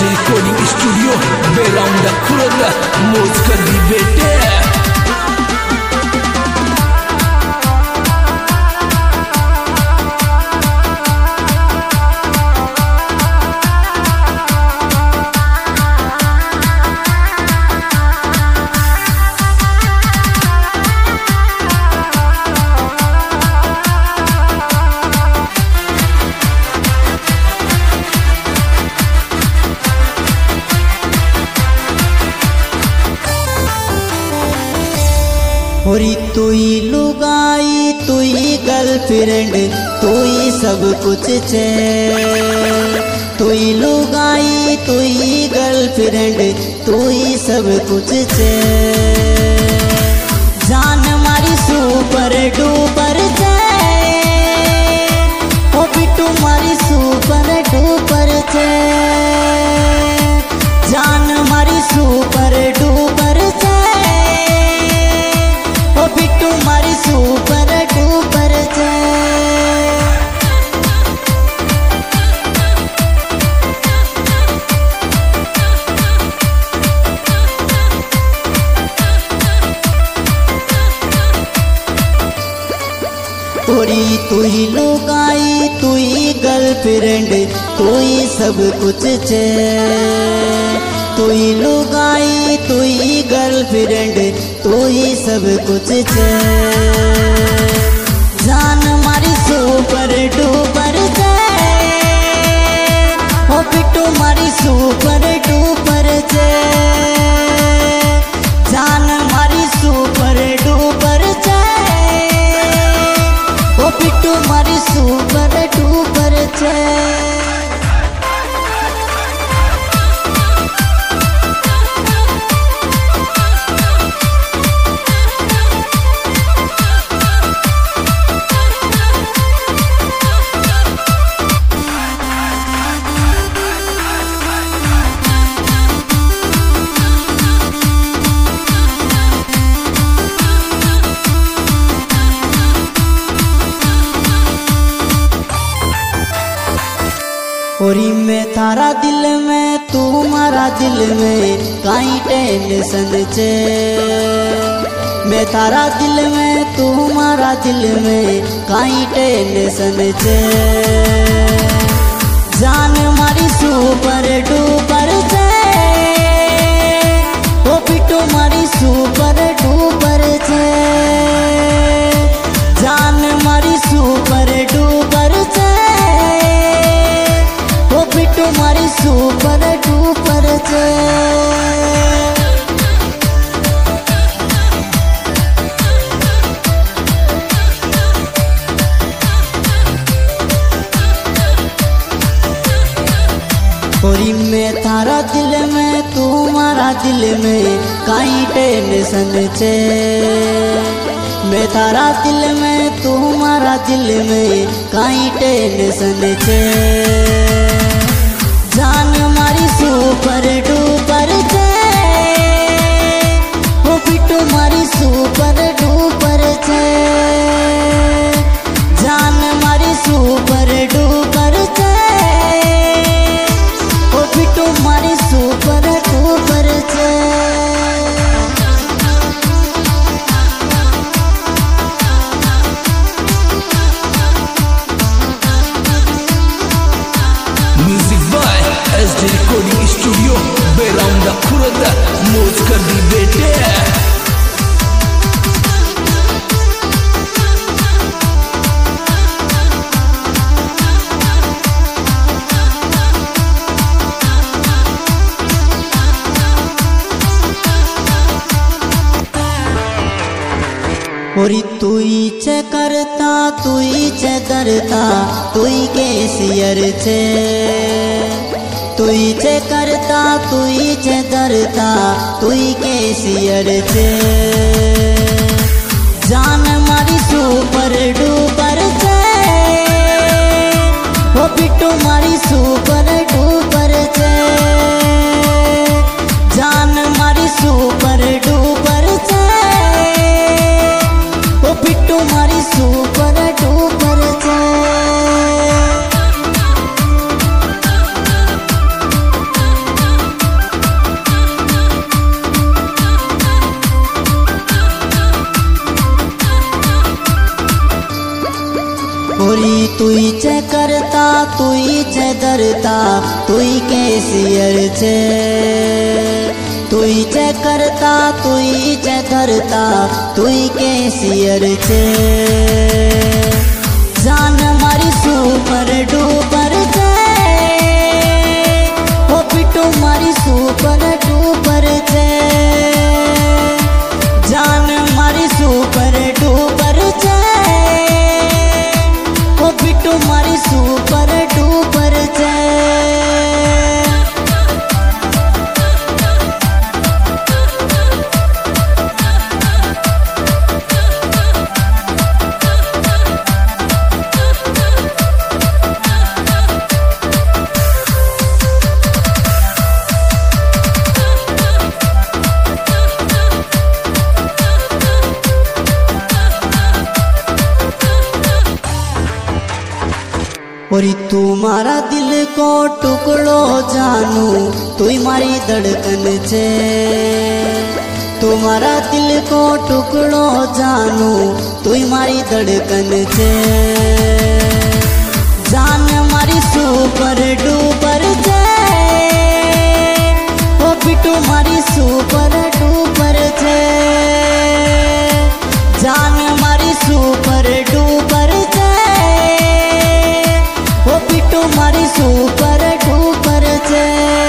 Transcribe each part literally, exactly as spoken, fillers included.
Recording studio Beraunda Khurd मौज कर दी बेटे। होरी तुई लुगाई तुई गर्लफ्रेंड तुई सब कुछ छे। तुई लुगाई तुई गर्लफ्रेंड तुई सब कुछ छे। जान मारी सुपर डुपर छे। ओ बिट्टू मारी सुपर डुपर छे। जान मारी सुपर डुपर छे। ओ बिट्टू मारी सुपर डुपर छे। ओरी तुई लुगाई तुई गर्लफ्रेंड तुई सब कुछ छे। तुई लुगाई तुई गर्लफ्रेंड तुई सब कुछ छे। जान मारी सुपर डुपर छे। ओ बिट्टू मारी सुपर डुपर छे। जान मारी सुपर डुपर छे। ओ बिट्टू मारी सुपर डुपर छे। ओरी मैं थारा दिल में तुम्हारा दिल में काई टेंशन छे। मैं थारा दिल में तुम्हारा दिल में काई टेंशन छे। जान मारी सुपर डुपर छे। ओ बिट्टू मारी सुपर डुपर छे। जान मारी सुपर डुपर छे। ओ बिट्टू मारी सुपर डुपर छे। ओरी मैं थारा दिल में तुम्हारा दिल में काई टेंशन छे। मैं थारा दिल में तुम्हारा दिल में काई टेंशन छे। जान मारी सुपर डुपर छे। ओ बिट्टू मारी सुपर डुपर छे। जान मारी सुपर डुपर छे। ओ बिट्टू मारी सुपर डुपर छे। रिकॉर्डिंग स्टूडियो बेराउंडा खुर्द मौज कर दी बेटे। ओरी तुई चे करता तुई चे दरता तुई केसियर छे। तुई चे करता तुई चे दरता तुई केसियर छे। जान मारी सुपर डुपर छे। ओ बिट्टू मारी सुपर डुपर छे। जान मारी सुपर डुपर छे। ओ बिट्टू मारी सुपर डुपर छे। करता तुई चे धरता तुई कैसियर छे तुई चे करता तुई चे धरता तुई कैसियर छे जान मारी सुपर डुपर छे ओ पिटू मारी सुपर डुपर छे जान मारी सुपर डुपर छे ओ पिटू मारी सुपर डुपर छे। और तुम्हारा दिल को टुकड़ो जानू तुई मारी धड़कन छे तुम्हारा दिल को टुकड़ो जानू तुई मारी धड़कन छे जान मारी सुपर डुपर छे ओ पिटू मारी सुपर डुपर छे जान मारी सुपर डुपर छे ओ पिटू मारी सुपर डुपर छे।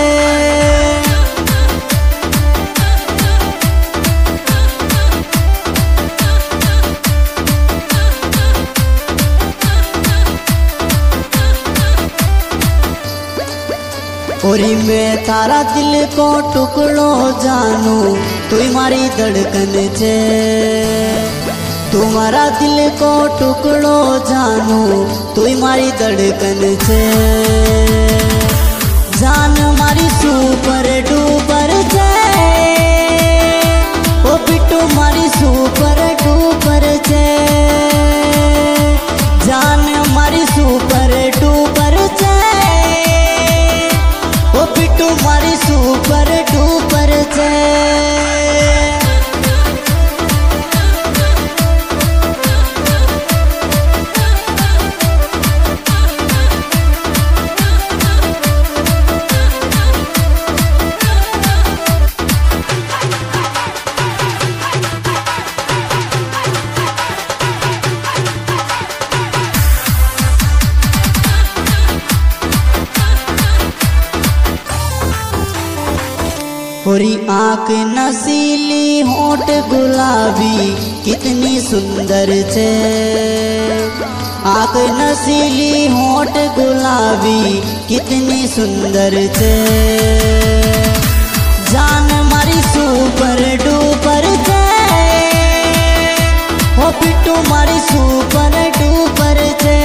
और मैं तारा दिल को टुकड़ो जानू तुई मारी धड़कन छे तुम्हारा दिल को टुकड़ो जानू तुई मारी धड़कन छे जान मारी सुपर डुपर छे ओ पिटू मारी सुपर डुपर छे जान मारी सुपर डुपर छे ओ पिटू मारी सुपर डुपर छे। ओरी आँख नसीली होठ गुलाबी कितनी सुंदर छे आँख नसीली होठ गुलाबी कितनी सुंदर छे जान मारी सुपर डुपर छे ओ पिटू मारी सुपर डुपर छे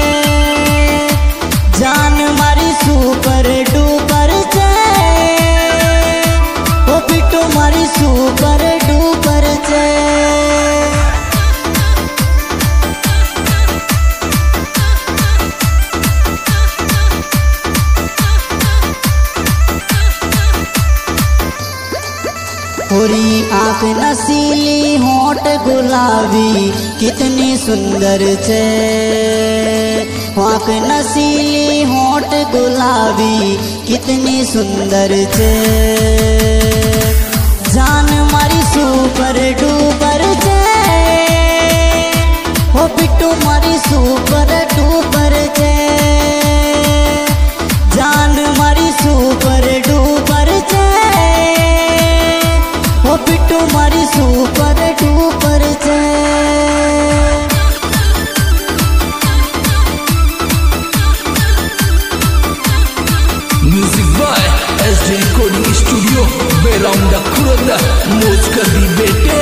जान मारी सुपर डुपर छे ओ पिटू मारी सुपर डुपर छे। होरी आँख नसीली होठ गुलाबी कितनी सुंदर छे आँख नसीली होठ गुलाबी कितनी सुंदर छे जान मारी सुपर डुपर छे ओ पिटू मारी सुपर डुपर छे जान मारी सुपर डुपर छे ओ पिटू मारी सुपर डुपर छे। Music by S D recording studio Beraunda Khurda मौज कर दी बेटे।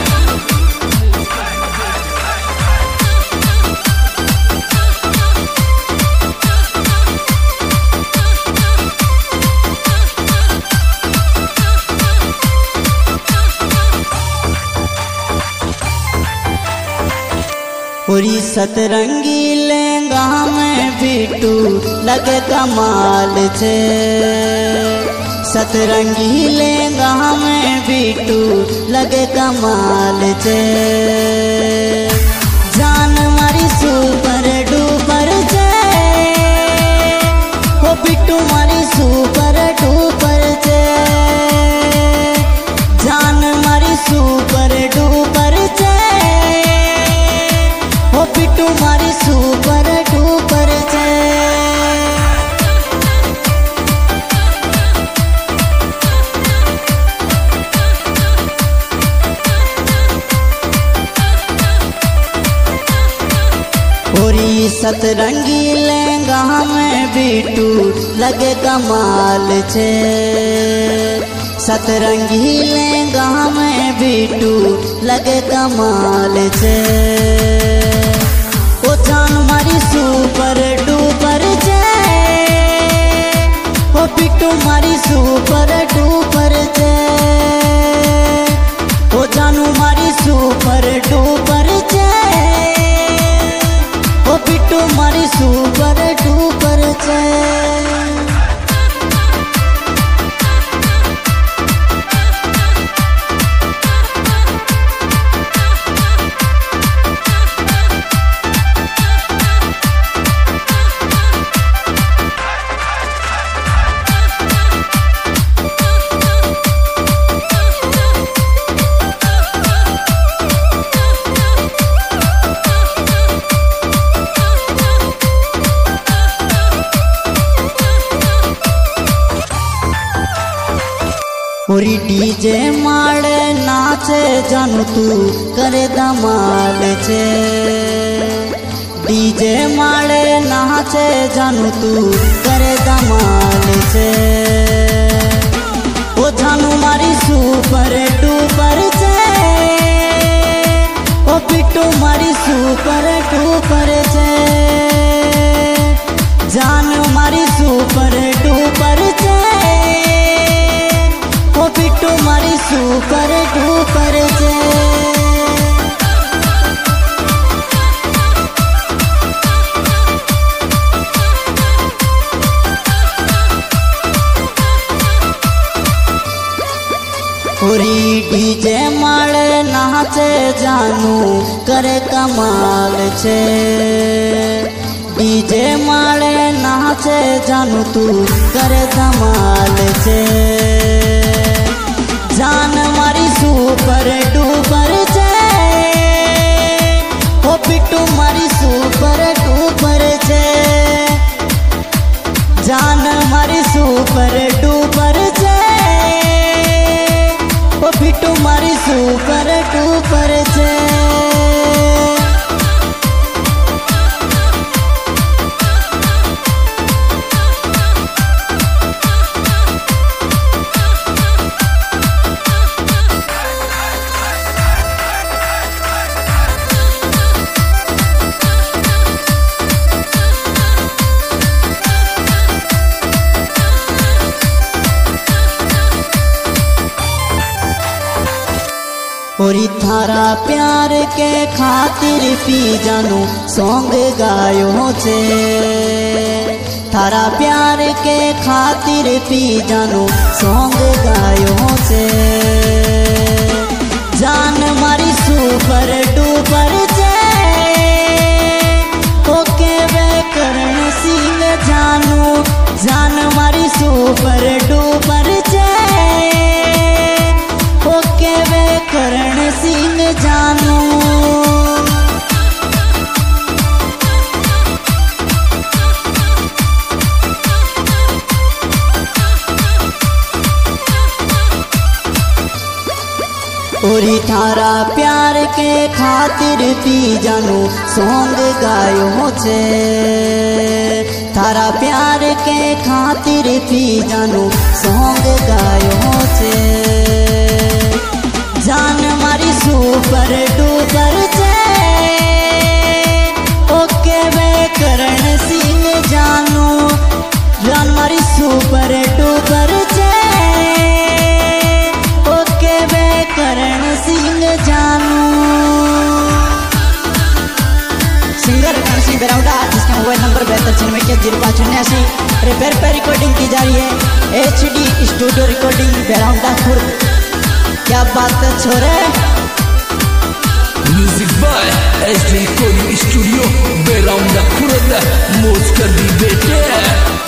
पूरी सतरंगी लहंगा में बिटू लगे कमाल छे सतरंगी लहंगा में बिटू लगे कमाल छे जान मारी सुपर डुपर छे सतरंगी लहंगा में बीटू लगे कमाल छे। सतरंगी लहंगा में बीटू लगे कमाल छे। ओ जान मारी सुपर डुपर छे। ओ बीटू मारी सुपर डुपर छे। ओ जानू मारी सुपर डुपर छे। ओ बिट्टू मारी सुपर डुपर छे। ओरी डीजे माड़े नाचे जानू तू करे धमाल छे। डीजे माड़े नाचे जानू तू करे धमाल छे। ओ जानू मारी सुपर डुपर छे। ओ बिट्टू मारी सुपर डुपर छे। जान मारी सुपर डुपर छे। ओ बिट्टू मारी सुपर डुपर छे। ओरी डीजे माड़े नाचे जानू करे कमाल छे। डीजे माड़े नाचे जानू तू करे धमाल छे। जान मारी सुपर डुपर छे। ओ बिट्टू मारी सुपर डुपर छे। जान मारी सुपर डुपर छे। ओ बिट्टू मारी सुपर डुपर छे। ओरी थारा प्यार के खातिर पी जानू सॉन्ग गायो छे। थारा प्यार के खातिर पी जानू सॉन्ग गायो छे। जान मारी सुपर डुपर छे। ओके वे करण सिंह जानू। जान मारी सुपर डुपर छे। ओके वे करण सिंह जानू। ओरी थारा प्यार के खातिर पी जानू सॉन्ग गायो छे। थारा प्यार के खातिर पी जानू सॉन्ग गायो छे। जान मारी सुपर डुपर छे। ओके वे करण सिंह जानू। जान मारी सुपर डुपर छे। ओके वे करण सिंह जानू। सिंगर करण सिंह बेराउडा, जिसका मोबाइल नंबर बहत्तर छियानवे के जीरो पाँच उन्यासी। रिपेयर पे रिकॉर्डिंग की जा रही है। H D studio recording Beraunda Khurd. क्या बात है छोरे। Music by S D recording studio Beraunda Khurd. मौज कर दी बेटे।